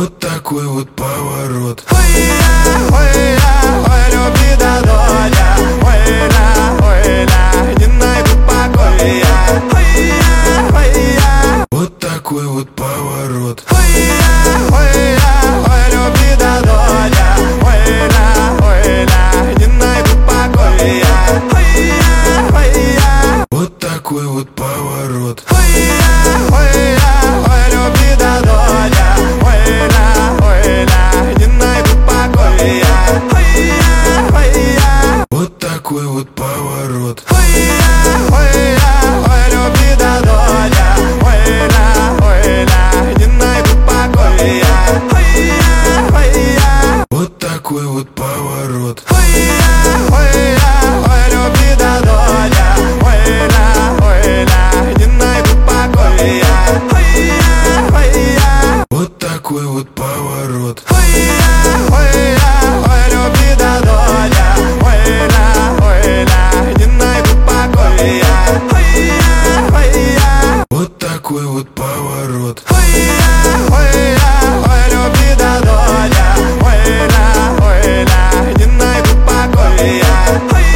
Вот такой вот поворот. Ой, любви до доля. Ой, не найду покоя. Вот такой вот поворот. Ой, любви до доля. Ой, не найду покоя. Вот такой вот поворот. Ой, любви до доля. Ой, не найду покоя. Вот такой вот поворот. Ой, любви до доля. Ой, не найду покоя. Вот такой вот поворот. Ой, любви до доля. Ой, не найду покоя. Вот такой вот поворот. Ой, любви до доля. Ой, не найду покоя. Вот такой вот поворот.